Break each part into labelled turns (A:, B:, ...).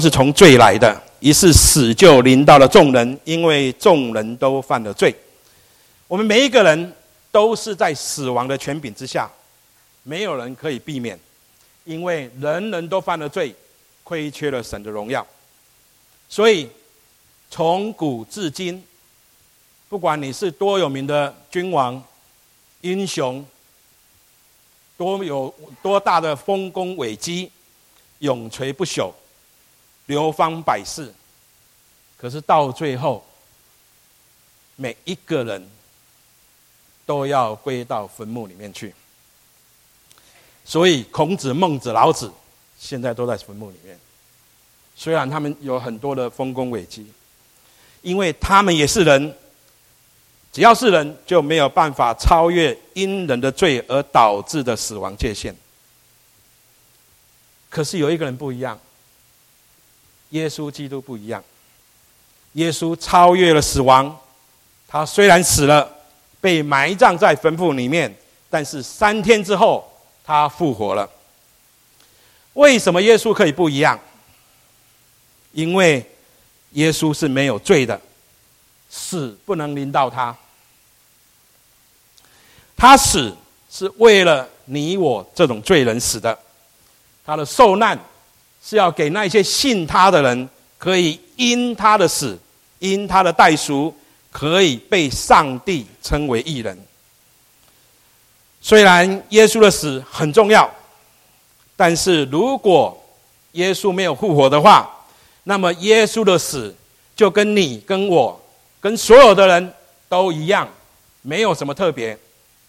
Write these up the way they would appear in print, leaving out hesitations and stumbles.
A: 是从罪来的，于是死就临到了众人，因为众人都犯了罪。我们每一个人都是在死亡的权柄之下，没有人可以避免，因为人人都犯了罪，亏缺了神的荣耀。所以从古至今，不管你是多有名的君王、英雄，多大的丰功伟绩，永垂不朽，流芳百世，可是到最后，每一个人都要归到坟墓里面去。所以孔子、孟子、老子现在都在坟墓里面，虽然他们有很多的丰功伟绩，因为他们也是人，只要是人就没有办法超越因人的罪而导致的死亡界限。可是有一个人不一样，耶稣基督不一样。耶稣超越了死亡，他虽然死了，被埋葬在坟墓里面，但是3天之后他复活了。为什么耶稣可以不一样？因为耶稣是没有罪的，死不能临到他。他死是为了你我这种罪人死的，他的受难是要给那些信他的人，可以因他的死，因他的代赎，可以被上帝称为义人。虽然耶稣的死很重要，但是如果耶稣没有复活的话，那么耶稣的死就跟你、跟我、跟所有的人都一样，没有什么特别。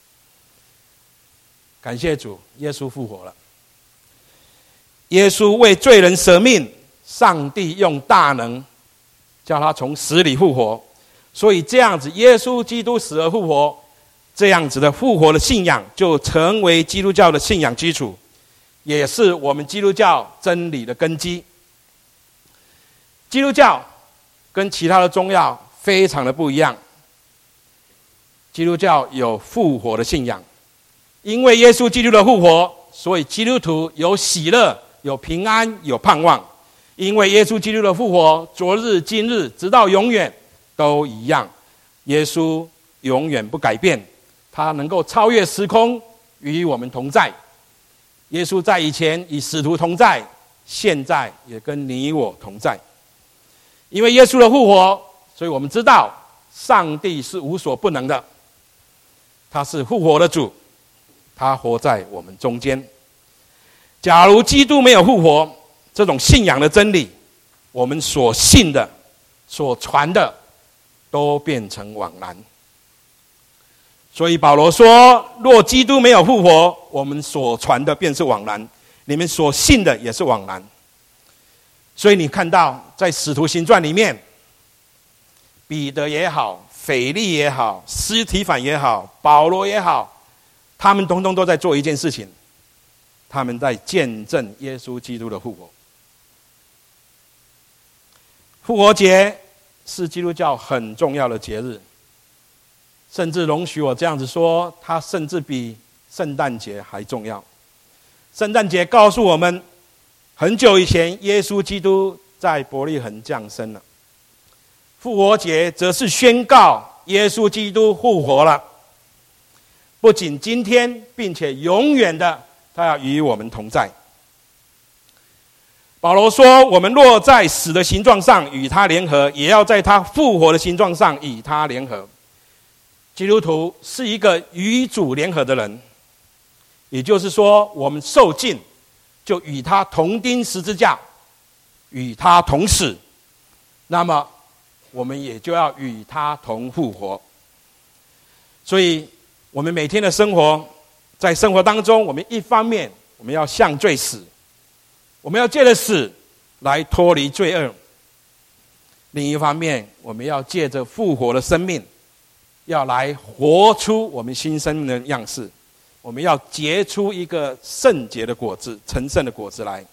A: 感谢主，耶稣复活了。耶稣为罪人舍命，上帝用大能叫他从死里复活。所以这样子，耶稣基督死而复活，这样子的复活的信仰就成为基督教的信仰基础，也是我们基督教真理的根基。基督教跟其他的宗教非常的不一样，基督教有复活的信仰，因为耶稣基督的复活，所以基督徒有喜乐、有平安、有盼望。因为耶稣基督的复活，昨日、今日，直到永远都一样。耶稣永远不改变，他能够超越时空，与我们同在。耶稣在以前与使徒同在，现在也跟你我同在。因为耶稣的复活，所以我们知道上帝是无所不能的，他是复活的主，他活在我们中间。假如基督没有复活，这种信仰的真理，我们所信的、所传的，都变成枉然。所以保罗说，若基督没有复活，我们所传的便是枉然，你们所信的也是枉然。所以你看到在使徒行传里面，彼得也好，腓利也好，司提反也好，保罗也好，他们统统都在做一件事情，他们在见证耶稣基督的复活。复活节是基督教很重要的节日，甚至容许我这样子说，它甚至比圣诞节还重要。圣诞节告诉我们，很久以前耶稣基督在伯利恒降生了。复活节则是宣告耶稣基督复活了，不仅今天，并且永远的，他要与我们同在。保罗说，我们若在死的形状上与他联合，也要在他复活的形状上与他联合。基督徒是一个与主联合的人，也就是说，我们受尽就与他同钉十字架，与他同死，那么我们也就要与他同复活。所以我们每天的生活，在生活当中，我们一方面我们要向罪死，我们要借着死来脱离罪恶；另一方面，我们要借着复活的生命，要来活出我们新生命的样式。我们要结出一个圣洁的果子，成圣的果子来。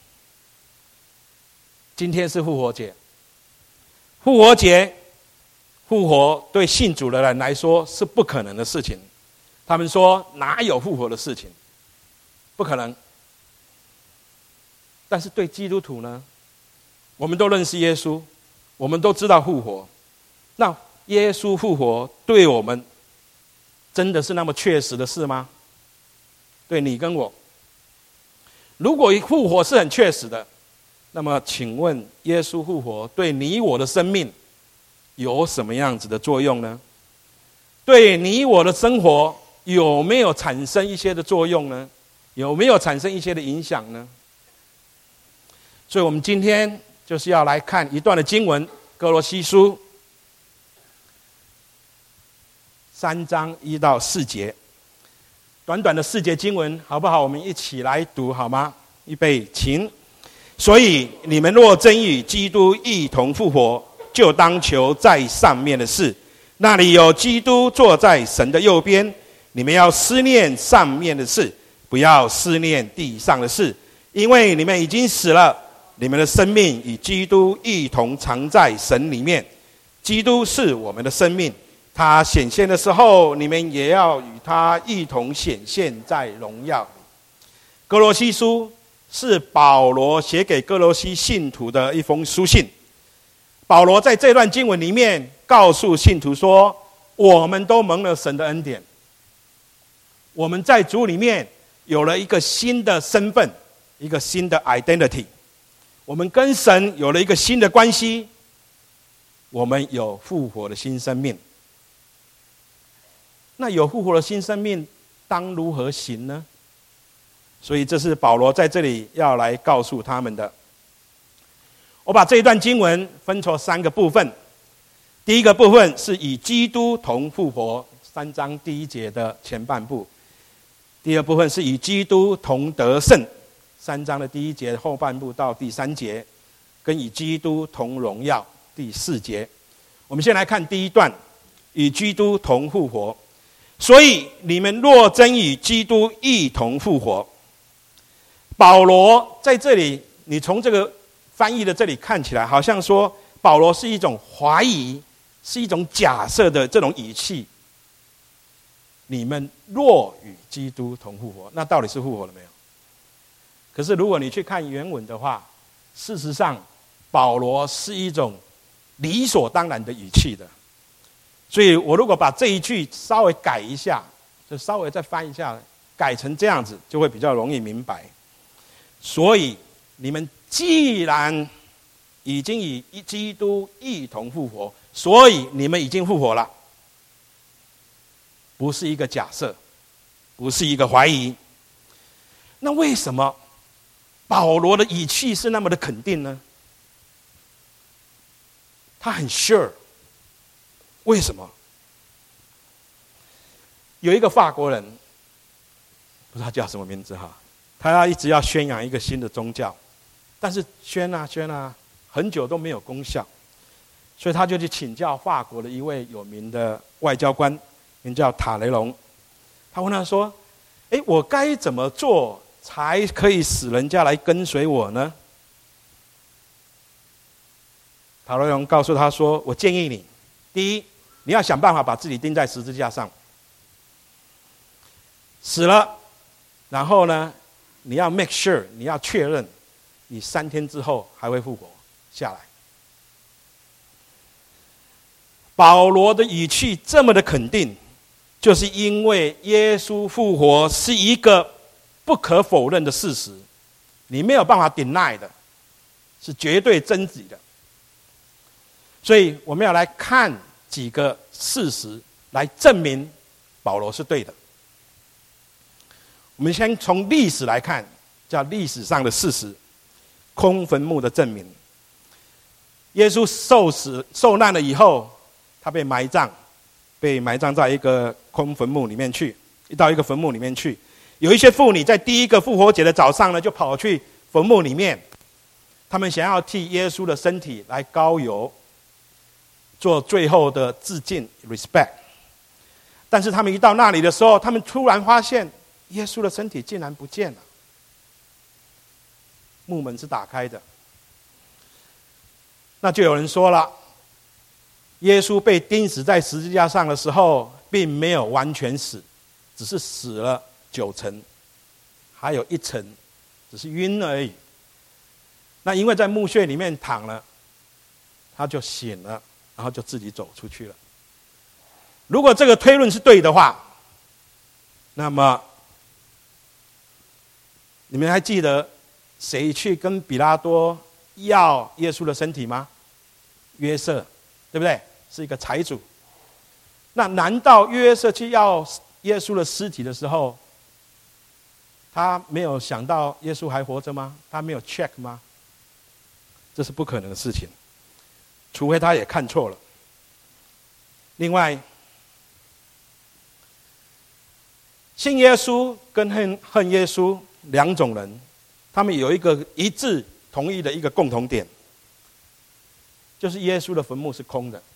A: 今天是复活节，复活节，复活对信主的人来说是不可能的事情。他们说哪有复活的事情？不可能。但是对基督徒呢， 我们都认识耶稣，我们都知道复活。那耶稣复活对我们真的是那么确实的事吗？对你跟我，如果复活是很确实的，那么请问耶稣复活对你我的生命有什么样子的作用呢？对你我的生活有没有产生一些的作用呢？有没有产生一些的影响呢？所以我们今天就是要来看一段的经文，哥罗西书3章1到4节，短短的4节经文，好不好？我们一起来读好吗？预备，请。所以你们若真与基督一同复活，就当求在上面的事，那里有基督坐在神的右边。你们要思念上面的事，不要思念地上的事，因为你们已经死了，你们的生命与基督一同藏在神里面。基督是我们的生命，他显现的时候，你们也要与他一同显现在荣耀里。哥罗西书是保罗写给哥罗西信徒的一封书信。保罗在这段经文里面告诉信徒说，我们都蒙了神的恩典，我们在主里面有了一个新的身份，一个新的 identity， 我们跟神有了一个新的关系，我们有复活的新生命。那有复活的新生命当如何行呢？所以这是保罗在这里要来告诉他们的。我把这一段经文分成3个部分。第一个部分是以基督同复活，3章第1节的前半部。第二部分是以基督同得胜，3章的第1节后半部到第3节，跟以基督同荣耀第4节。我们先来看第一段，与基督同复活。所以你们若真与基督一同复活，保罗在这里，你从这个翻译的这里看起来，好像说保罗是一种怀疑，是一种假设的这种语气。你们若与基督同复活，那到底是复活了没有？可是如果你去看原文的话，事实上保罗是一种理所当然的语气的。所以我如果把这一句稍微改一下，就稍微再翻一下，改成这样子，就会比较容易明白。所以你们既然已经与基督一同复活，所以你们已经复活了，不是一个假设，不是一个怀疑。那为什么保罗的语气是那么的肯定呢？他很 sure。为什么？有一个法国人，不知道叫什么名字哈，他一直要宣扬一个新的宗教，但是宣啊，很久都没有功效，所以他就去请教法国的一位有名的外交官，名叫塔雷隆。他问他说：“我该怎么做才可以使人家来跟随我呢？”塔雷隆告诉他说：“我建议你，第一，你要想办法把自己钉在十字架上，死了，然后呢，你要 make sure， 你要确认，你3天之后还会复活下来。”保罗的语气这么的肯定，就是因为耶稣复活是一个不可否认的事实，你没有办法 deny 的，是绝对真理的。所以我们要来看几个事实来证明保罗是对的。我们先从历史来看，叫历史上的事实，空坟墓的证明。耶稣受难了以后，他被埋葬在一个空坟墓里面去，到一个坟墓里面去。有一些妇女在第一个复活节的早上呢，就跑去坟墓里面，他们想要替耶稣的身体来膏油，做最后的致敬 respect。 但是他们一到那里的时候，他们突然发现耶稣的身体竟然不见了，墓门是打开的。那就有人说了，耶稣被钉死在十字架上的时候并没有完全死，只是死了9成，还有1成只是晕而已。 那因为在墓穴里面躺了，他就醒了，然后就自己走出去了。如果这个推论是对的话，那么你们还记得谁去跟比拉多要耶稣的身体吗？约瑟，对不对？是一个财主。那难道约瑟去要耶稣的尸体的时候，他没有想到耶稣还活着吗？他没有 check 吗？这是不可能的事情，除非他也看错了。另外，信耶稣跟恨耶稣两种人，他们有一个一致同意的一个共同点，就是耶稣的坟墓是空的。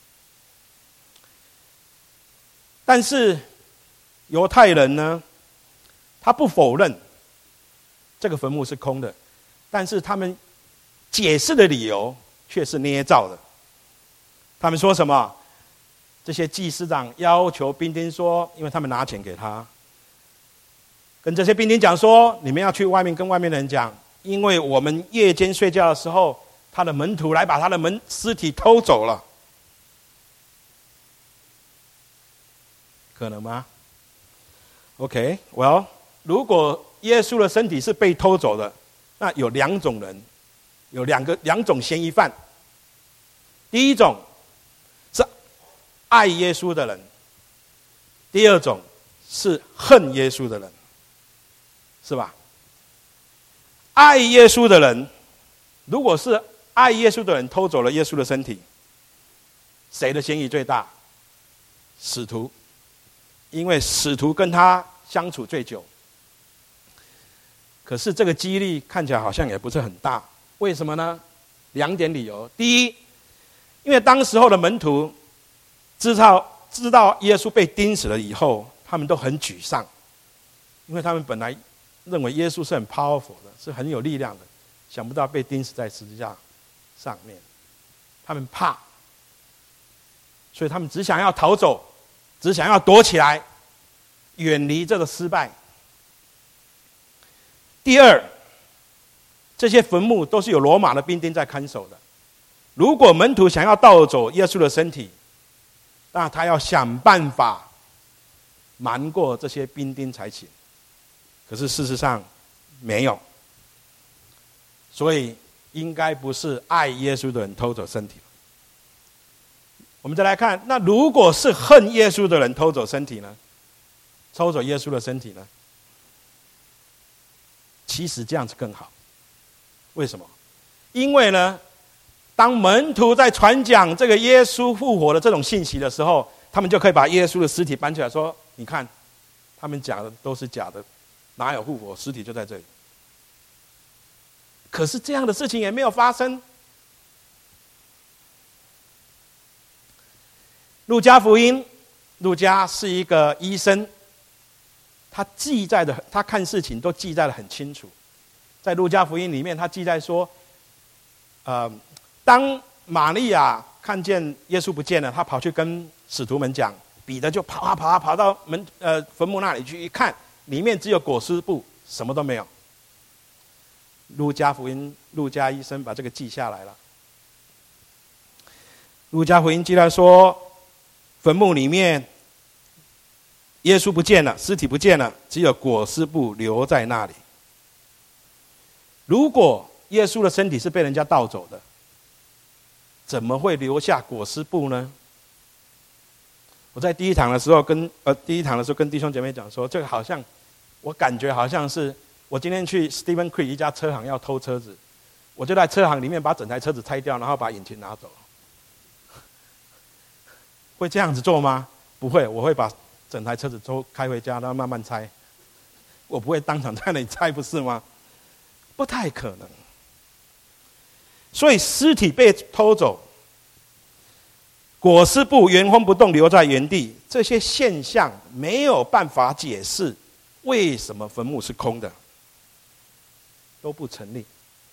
A: 但是犹太人呢，他不否认这个坟墓是空的，但是他们解释的理由却是捏造的。他们说什么？这些祭司长要求兵丁说，因为他们拿钱给他，跟这些兵丁讲说，你们要去外面跟外面的人讲，因为我们夜间睡觉的时候，他的门徒来把他的尸体偷走了。可能吗 ？OK， well， 如果耶稣的身体是被偷走的，那有两种人，有两种嫌疑犯。第一种是爱耶稣的人，第二种是恨耶稣的人，是吧？爱耶稣的人，如果是爱耶稣的人偷走了耶稣的身体，谁的嫌疑最大？使徒。因为使徒跟他相处最久，可是这个几率看起来好像也不是很大。为什么呢？两点理由。第一，因为当时候的门徒知道耶稣被钉死了以后，他们都很沮丧，因为他们本来认为耶稣是很 powerful 的，是很有力量的，想不到被钉死在十字架上面，他们怕，所以他们只想要逃走，只想要躲起来，远离这个失败。第二，这些坟墓都是有罗马的兵丁在看守的。如果门徒想要盗走耶稣的身体，那他要想办法瞒过这些兵丁才行。可是事实上没有，所以应该不是爱耶稣的人偷走身体。我们再来看，那如果是恨耶稣的人偷走身体呢？偷走耶稣的身体呢？其实这样子更好。为什么？因为呢，当门徒在传讲这个耶稣复活的这种信息的时候，他们就可以把耶稣的尸体搬起来说，你看他们讲的都是假的，哪有复活？尸体就在这里。可是这样的事情也没有发生。路加福音，路加是一个医生，他看事情都记载得很清楚。在路加福音里面，他记载说，当玛利亚看见耶稣不见了，他跑去跟使徒们讲，彼得就跑到坟墓那里去，一看里面只有裹尸布，什么都没有。路加福音，路加医生把这个记下来了。路加福音记载说，坟墓里面耶稣不见了，尸体不见了，只有裹尸布留在那里。如果耶稣的身体是被人家盗走的，怎么会留下裹尸布呢？我在第一堂的时候跟弟兄姐妹讲说，这个好像我感觉好像是我今天去 Stephen Creek 一家车行要偷车子，我就在车行里面把整台车子拆掉，然后把引擎拿走。会这样子做吗？不会，我会把整台车子都开回家，然后慢慢拆。我不会当场在那里拆，不是吗？不太可能。所以尸体被偷走，裹尸布原封不动留在原地，这些现象没有办法解释为什么坟墓是空的，都不成立。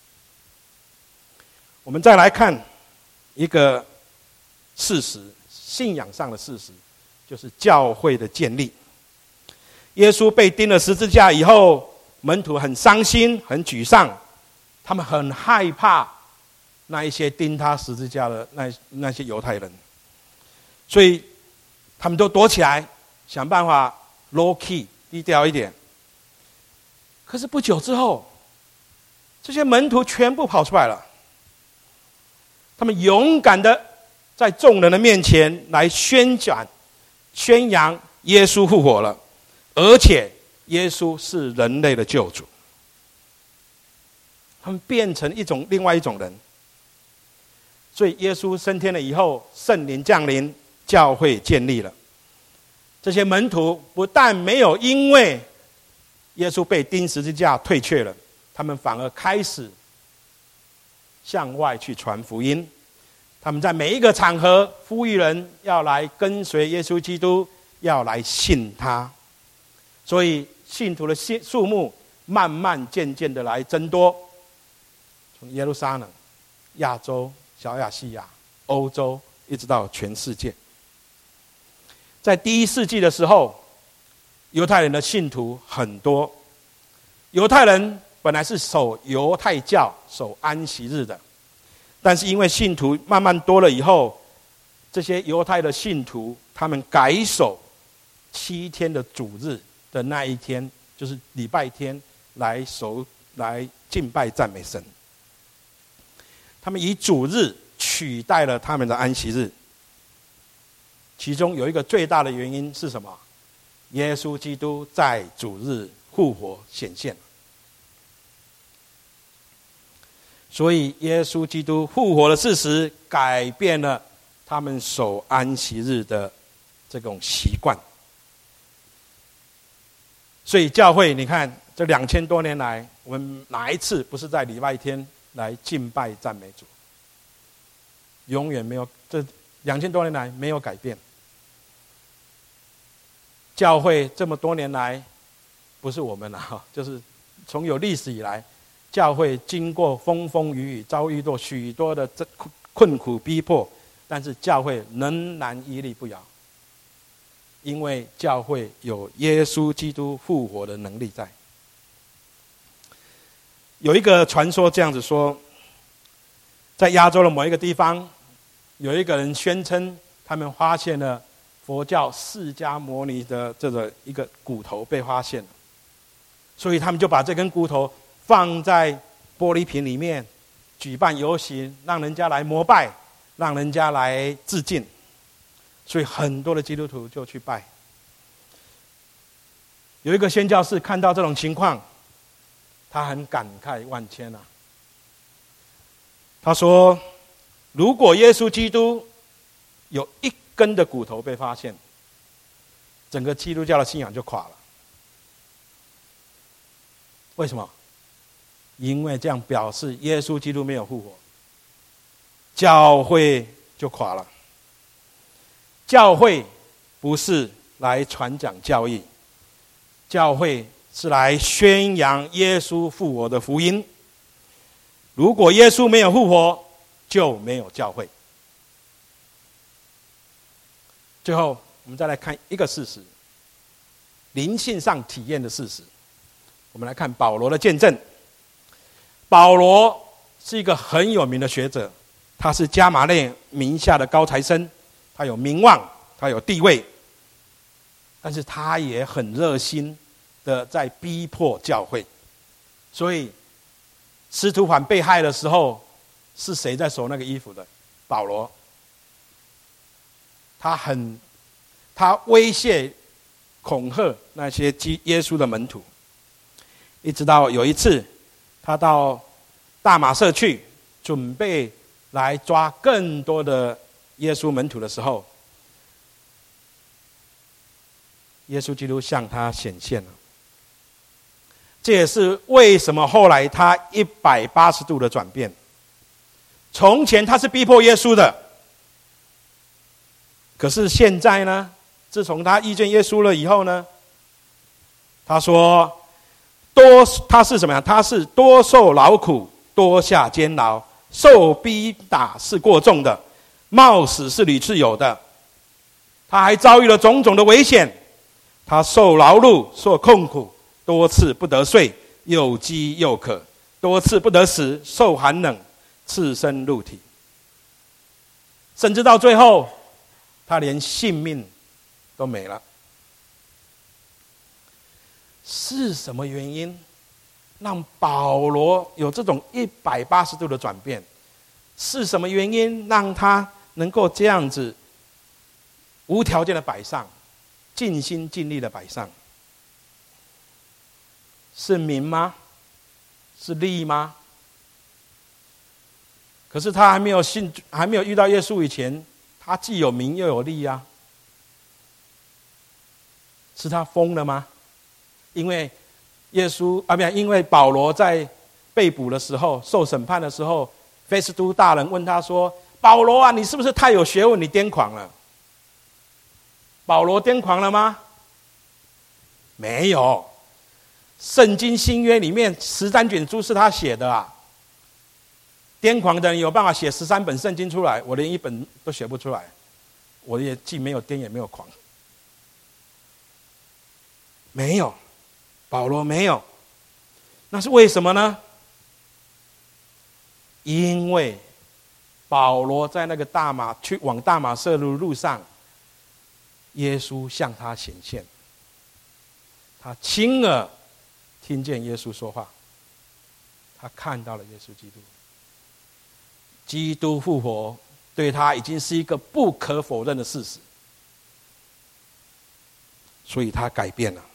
A: 我们再来看一个事实，信仰上的事实，就是教会的建立。耶稣被钉了十字架以后，门徒很伤心很沮丧， 他们很害怕那一些钉他十字架的那些犹太人，所以他们都躲起来，想办法 low key 低调一点。可是不久之后，这些门徒全部跑出来了，他们勇敢的在众人的面前来宣扬耶稣复活了，而且耶稣是人类的救主。他们变成另外一种人。所以耶稣升天了以后，圣灵降临，教会建立了。这些门徒不但没有因为耶稣被钉十字架退却了，他们反而开始向外去传福音。他们在每一个场合呼吁人要来跟随耶稣基督，要来信他。所以信徒的数目慢慢渐渐的来增多，从耶路撒冷、亚洲、小亚细亚、欧洲，一直到全世界。在第1世纪的时候，犹太人的信徒很多。犹太人本来是守犹太教、守安息日的，但是因为信徒慢慢多了以后，这些犹太的信徒他们改守7天的主日的那一天，就是礼拜天来敬拜赞美神。他们以主日取代了他们的安息日。其中有一个最大的原因是什么？耶稣基督在主日复活显现。所以耶稣基督复活的事实改变了他们守安息日的这种习惯。所以教会你看这2000多年来，我们哪一次不是在礼拜天来敬拜赞美主？永远没有，这2000多年来没有改变。教会这么多年来，不是我们就是从有历史以来，教会经过风风雨雨，遭遇过许多的困苦逼迫，但是教会仍然屹立不摇，因为教会有耶稣基督复活的能力在。有一个传说这样子说，在亚洲的某一个地方，有一个人宣称他们发现了佛教释迦牟尼的这个一个骨头被发现了，所以他们就把这根骨头放在玻璃瓶里面，举办游行，让人家来膜拜，让人家来致敬。所以很多的基督徒就去拜。有一个宣教士看到这种情况，他很感慨万千啊。他说，如果耶稣基督有一根的骨头被发现，整个基督教的信仰就垮了。为什么？因为这样表示耶稣基督没有复活，教会就垮了。教会不是来传讲教义，教会是来宣扬耶稣复活的福音。如果耶稣没有复活，就没有教会。最后我们再来看一个事实，灵性上体验的事实。我们来看保罗的见证。保罗是一个很有名的学者，他是加马列名下的高材生，他有名望，他有地位，但是他也很热心的在逼迫教会。所以司提反被害的时候，是谁在守那个衣服的？保罗。他威胁恐吓那些耶稣的门徒，一直到有一次他到大马色去，准备来抓更多的耶稣门徒的时候，耶稣基督向他显现了。这也是为什么后来他180度的转变。从前他是逼迫耶稣的，可是现在呢，自从他遇见耶稣了以后呢，他说他是什么呀？他是多受劳苦，多下监牢，受逼打是过重的，冒死是屡次有的。他还遭遇了种种的危险，他受劳碌，受困苦，多次不得睡，又饥又渴， 多次不得食，受寒冷，赤身露体，甚至到最后，他连性命都没了。是什么原因让保罗有这种180度的转变？是什么原因让他能够这样子无条件的摆上，尽心尽力的摆上？是名吗？是利吗？可是他还没有遇到耶稣以前，他既有名又有利啊。是他疯了吗？因为因为保罗在被捕的时候，受审判的时候，菲斯都大人问他说：“保罗啊，你是不是太有学问，你癫狂了？”保罗癫狂了吗？没有。圣经新约里面13卷书是他写的啊。癫狂的人有办法写13本圣经出来，我连1本都写不出来。我也既没有癫也没有狂。没有，保罗没有。那是为什么呢？因为保罗在那个往大马色路上，耶稣向他显现，他亲耳听见耶稣说话，他看到了耶稣基督。基督复活对他已经是一个不可否认的事实，所以他改变了。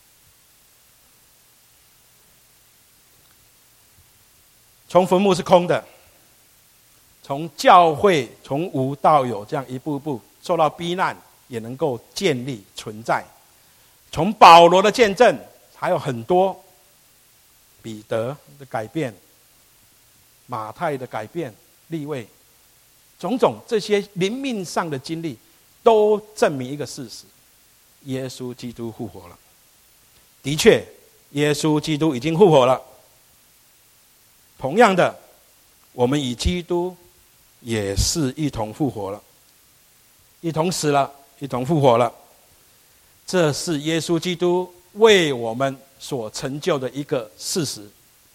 A: 从坟墓是空的，从教会从无到有，这样一步步受到逼难，也能够建立存在。从保罗的见证，还有很多彼得的改变、马太的改变、利未，种种这些灵命上的经历，都证明一个事实：耶稣基督复活了。的确，耶稣基督已经复活了。同样的，我们与基督也是一同复活了，一同死了，一同复活了。这是耶稣基督为我们所成就的一个事实。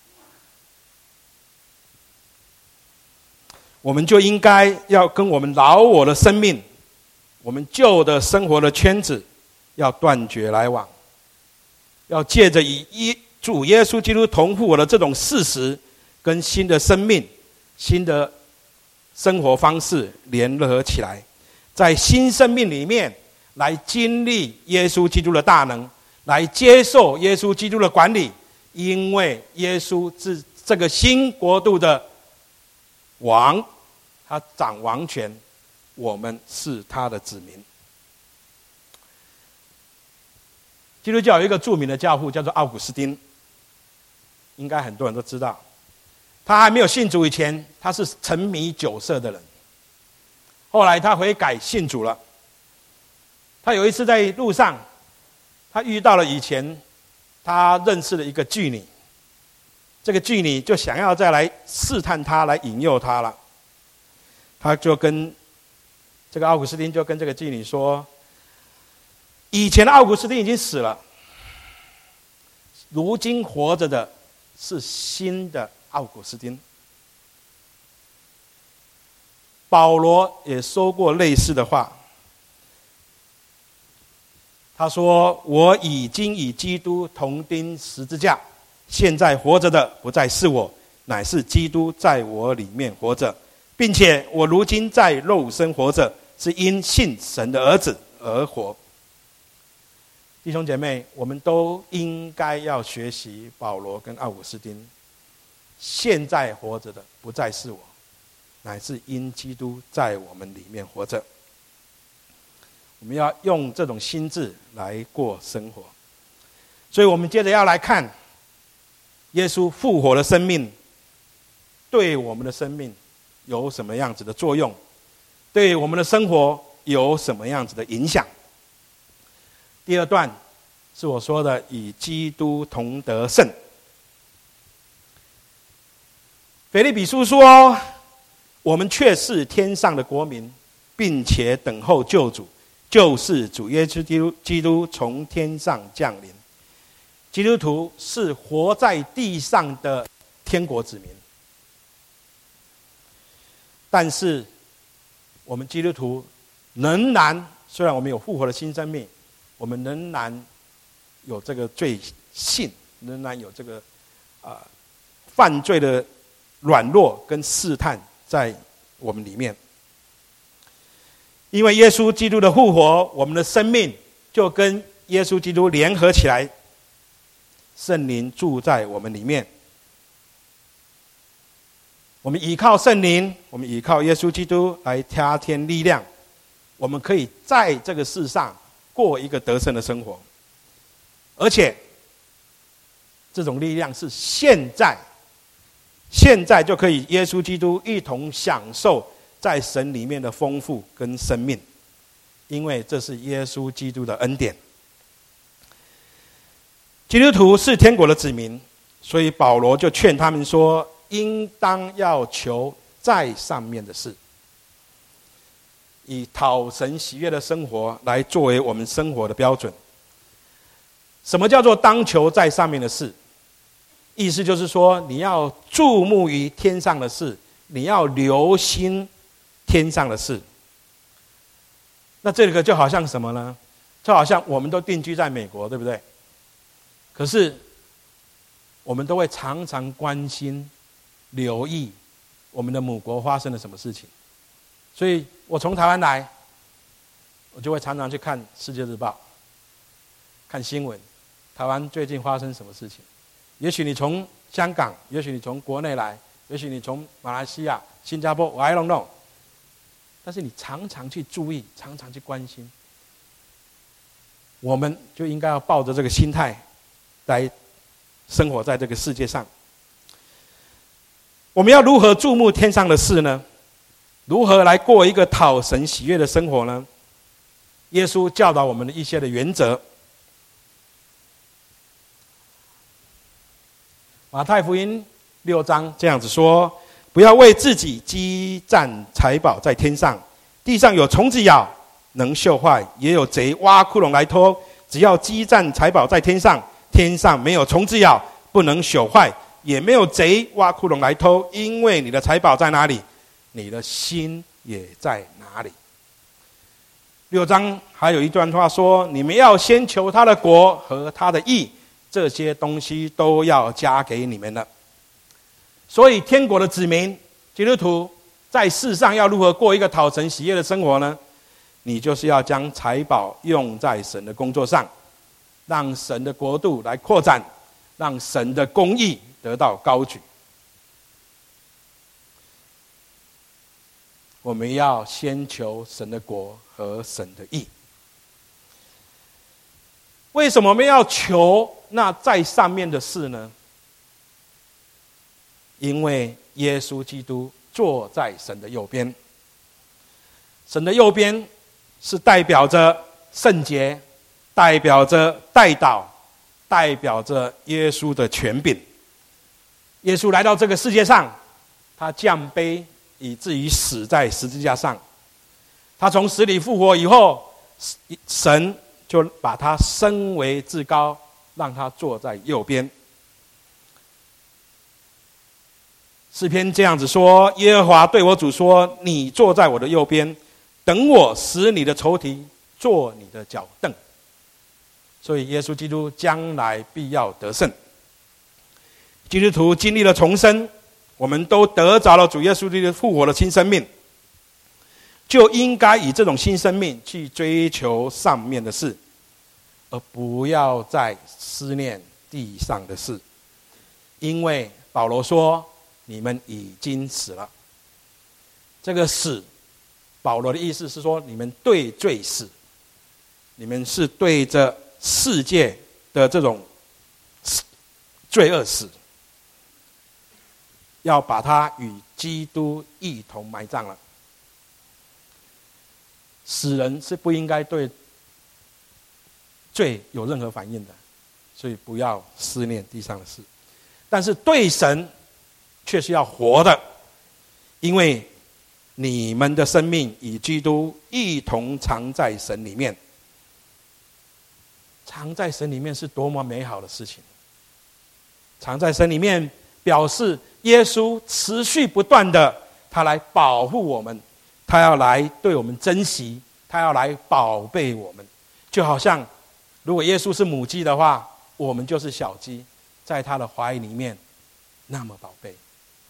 A: 我们就应该要跟我们老我的生命，我们旧的生活的圈子，要断绝来往，要借着与主耶稣基督同复活的这种事实，跟新的生命、新的生活方式联合起来，在新生命里面来经历耶稣基督的大能，来接受耶稣基督的管理，因为耶稣是这个新国度的王，他掌王权，我们是他的子民。基督教有一个著名的教父叫做奥古斯丁，应该很多人都知道。他还没有信主以前，他是沉迷酒色的人。后来他悔改信主了。他有一次在路上，他遇到了以前他认识的一个妓女。这个妓女就想要再来试探他，来引诱他了。他就跟这个奥古斯丁就跟这个妓女说：“以前的奥古斯丁已经死了，如今活着的是新的奥古斯丁。”保罗也说过类似的话，他说：“我已经与基督同钉十字架，现在活着的不再是我，乃是基督在我里面活着，并且我如今在肉身活着，是因信神的儿子而活。”弟兄姐妹，我们都应该要学习保罗跟奥古斯丁。现在活着的不再是我，乃是因基督在我们里面活着。我们要用这种心智来过生活。所以我们接着要来看耶稣复活的生命对我们的生命有什么样子的作用，对我们的生活有什么样子的影响。第二段是我说的与基督同得胜。腓立比书说，我们却是天上的国民，并且等候救主，就是主耶稣基督从天上降临。基督徒是活在地上的天国子民。但是我们基督徒仍然，虽然我们有复活的新生命，我们仍然有这个罪性，仍然有这个犯罪的软弱跟试探在我们里面。因为耶稣基督的复活，我们的生命就跟耶稣基督联合起来，圣灵住在我们里面。我们依靠圣灵，我们依靠耶稣基督来加添力量，我们可以在这个世上过一个得胜的生活。而且这种力量是现在就可以耶稣基督一同享受在神里面的丰富跟生命，因为这是耶稣基督的恩典。基督徒是天国的子民，所以保罗就劝他们说，应当要求在上面的事，以讨神喜悦的生活来作为我们生活的标准。什么叫做当求在上面的事？意思就是说，你要注目于天上的事，你要留心天上的事。那这个就好像什么呢？就好像我们都定居在美国，对不对？可是我们都会常常关心留意我们的母国发生了什么事情。所以我从台湾来，我就会常常去看世界日报，看新闻，台湾最近发生什么事情。也许你从香港，也许你从国内来，也许你从马来西亚、新加坡，我 I don't know， 但是你常常去注意，常常去关心，我们就应该要抱着这个心态来生活在这个世界上。我们要如何注目天上的事呢？如何来过一个讨神喜悦的生活呢？耶稣教导我们的一些的原则。马太福音6章这样子说，不要为自己积攒财宝在天上，地上有虫子咬，能锈坏，也有贼挖窟窿来偷。只要积攒财宝在天上，天上没有虫子咬，不能朽坏，也没有贼挖窟窿来偷。因为你的财宝在哪里，你的心也在哪里。6章还有一段话说，你们要先求他的国和他的义，这些东西都要加给你们了。所以天国的子民基督徒在世上要如何过一个讨神喜悦的生活呢？你就是要将财宝用在神的工作上，让神的国度来扩展，让神的公义得到高举。我们要先求神的国和神的义。为什么我们要求那在上面的事呢？因为耶稣基督坐在神的右边，神的右边是代表着圣洁，代表着代祷，代表着耶稣的权柄。耶稣来到这个世界上，他降卑以至于死在十字架上，他从死里复活以后，神就把他升为至高，让他坐在右边。诗篇这样子说，耶和华对我主说，你坐在我的右边，等我使你的仇敌做你的脚凳。所以耶稣基督将来必要得胜。基督徒经历了重生，我们都得着了主耶稣基督复活的新生命，就应该以这种新生命去追求上面的事，而不要再思念地上的事。因为保罗说，你们已经死了。这个死，保罗的意思是说，你们对罪死，你们是对着世界的这种罪恶死，要把它与基督一同埋葬了。死人是不应该对罪有任何反应的，所以不要思念地上的事。但是对神却是要活的，因为你们的生命与基督一同藏在神里面。藏在神里面是多么美好的事情！藏在神里面， 表示耶稣持续不断的，他来保护我们，他要来对我们珍惜，他要来宝贝我们。就好像如果耶稣是母鸡的话，我们就是小鸡，在他的怀里面那么宝贝。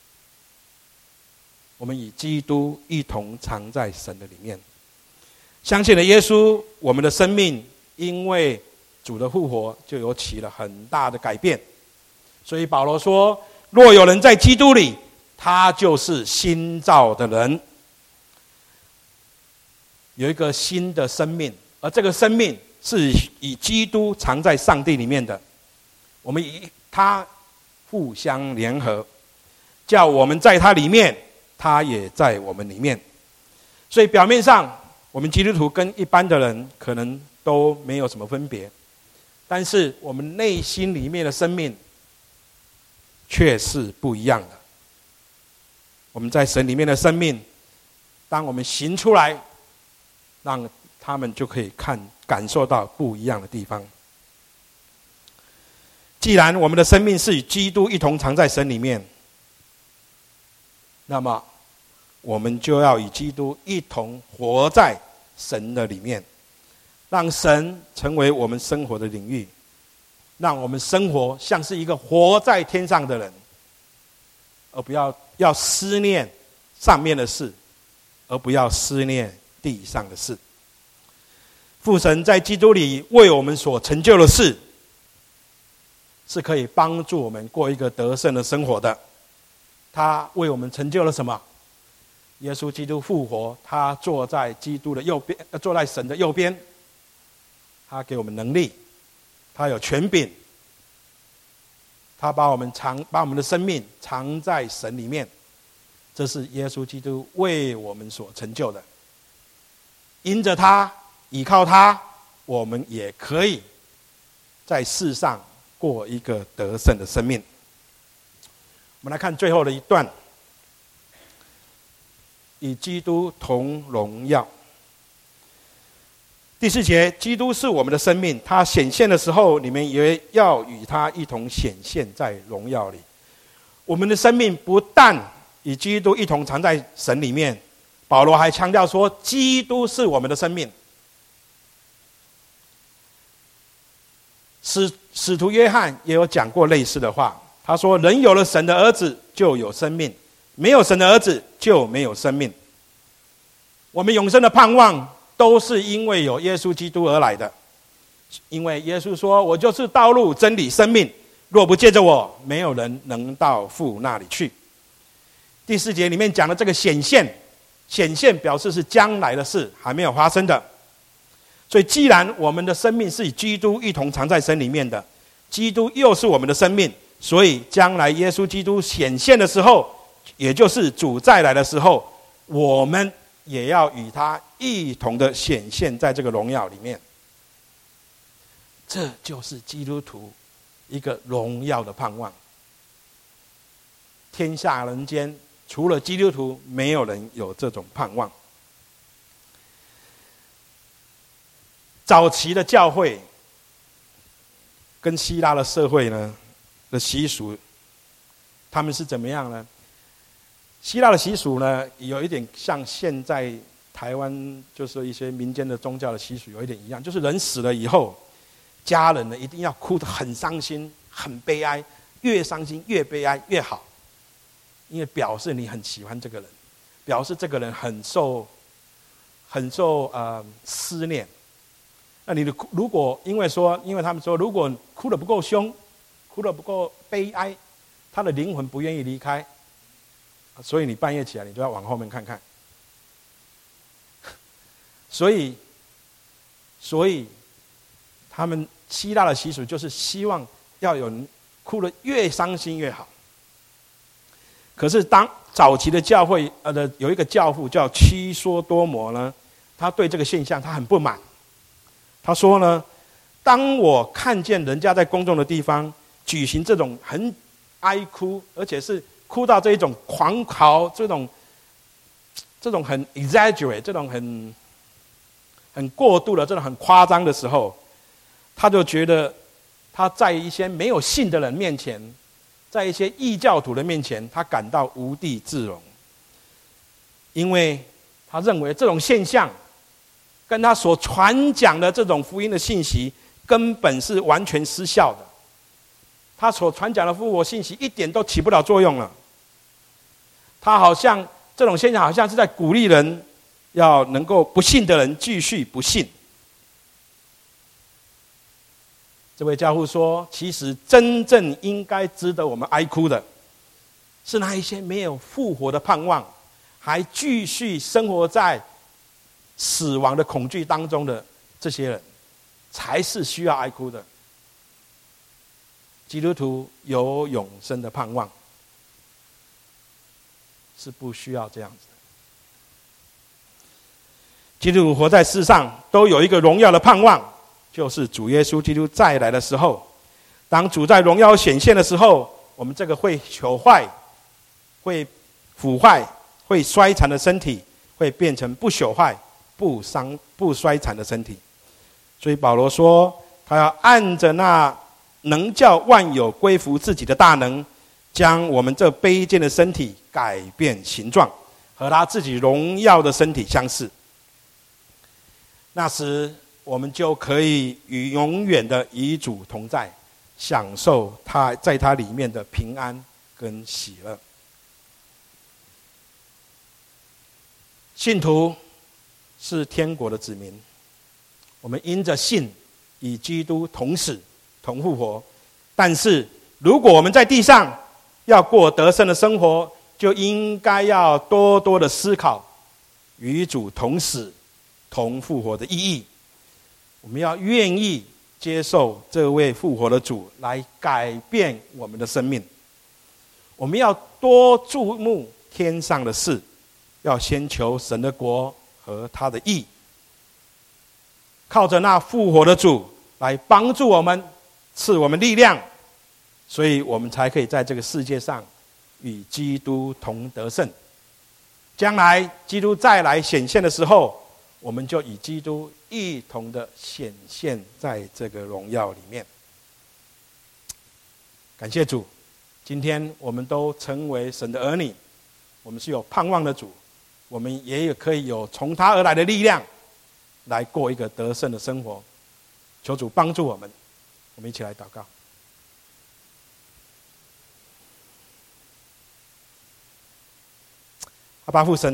A: 我们与基督一同藏在神的里面，相信了耶稣，我们的生命因为主的复活就有起了很大的改变。所以保罗说，若有人在基督里，他就是新造的人，有一个新的生命，而这个生命是与基督藏在上帝里面的，我们与他互相联合，叫我们在他里面，他也在我们里面。所以表面上我们基督徒跟一般的人可能都没有什么分别，但是我们内心里面的生命却是不一样的。我们在神里面的生命，当我们行出来，让他们就可以感受到不一样的地方。既然我们的生命是与基督一同藏在神里面，那么我们就要与基督一同活在神的里面，让神成为我们生活的领域，让我们生活像是一个活在天上的人，而不要思念上面的事，而不要思念地上的事。父神在基督里为我们所成就的事，是可以帮助我们过一个得胜的生活的。他为我们成就了什么？耶稣基督复活，他坐在基督的右边，坐在神的右边，他给我们能力，他有权柄，他把我们的生命藏在神里面，这是耶稣基督为我们所成就的。因着他，依靠他，我们也可以在世上过一个得胜的生命。我们来看最后的一段，与基督同荣耀。第4节，基督是我们的生命，他显现的时候，你们也要与他一同显现在荣耀里。我们的生命不但与基督一同藏在神里面，保罗还强调说，基督是我们的生命。使徒约翰也有讲过类似的话，他说，人有了神的儿子就有生命，没有神的儿子就没有生命。我们永生的盼望都是因为有耶稣基督而来的，因为耶稣说，我就是道路真理生命，若不借着我，没有人能到父那里去。第4节里面讲的这个显现表示是将来的事，还没有发生的。所以既然我们的生命是与基督一同藏在神里面的，基督又是我们的生命，所以将来耶稣基督显现的时候，也就是主再来的时候，我们也要与他一同的显现在这个荣耀里面。这就是基督徒一个荣耀的盼望。天下人间除了基督徒，没有人有这种盼望。早期的教会跟希腊的社会呢的习俗，他们是怎么样呢？希腊的习俗呢，有一点像现在台湾就是一些民间的宗教的习俗有一点一样，就是人死了以后，家人呢一定要哭得很伤心、很悲哀，越伤心越悲哀越好，因为表示你很喜欢这个人，表示这个人很受思念。那你如果因为他们说，如果哭得不够凶，哭得不够悲哀，他的灵魂不愿意离开，所以你半夜起来，你就要往后面看看。所以他们希腊的习俗就是希望要有人哭得越伤心越好。可是当早期的教会有一个教父叫屈梭多摩呢，他对这个现象他很不满。他说呢，当我看见人家在公众的地方举行这种很哀哭，而且是哭到这一种狂嚎，这种很 exaggerate， 这种很过度的，这种很夸张的时候，他就觉得他在一些没有信的人面前， 在一些异教徒的面前，他感到无地自容，因为他认为这种现象跟他所传讲的这种福音的信息根本是完全失效的。他所传讲的复活信息一点都起不了作用了。他好像这种现象好像是在鼓励人要能够不信的人继续不信。这位教父说，其实真正应该值得我们哀哭的是那一些没有复活的盼望，还继续生活在死亡的恐惧当中的这些人，才是需要哀哭的。基督徒有永生的盼望，是不需要这样子的。基督徒活在世上都有一个荣耀的盼望，就是主耶稣基督再来的时候，当主在荣耀显现的时候，我们这个会朽坏、会腐坏、会衰残的身体，会变成不朽坏、不衰残的身体。所以保罗说，他要按着那能叫万有归服自己的大能，将我们这卑贱的身体改变形状，和他自己荣耀的身体相似。那时我们就可以与永远的与主同在，享受他在他里面的平安跟喜乐。信徒是天国的子民，我们因着信与基督同死同复活。但是如果我们在地上要过得胜的生活，就应该要多多的思考与主同死同复活的意义。我们要愿意接受这位复活的主来改变我们的生命。我们要多注目天上的事，要先求神的国和他的义，靠着那复活的主来帮助我们，赐我们力量，所以我们才可以在这个世界上与基督同得胜。将来基督再来显现的时候，我们就与基督一同的显现在这个荣耀里面。感谢主，今天我们都成为神的儿女，我们是有盼望的主，我们也可以有从他而来的力量，来过一个得胜的生活。求主帮助我们，我们一起来祷告。阿爸父神。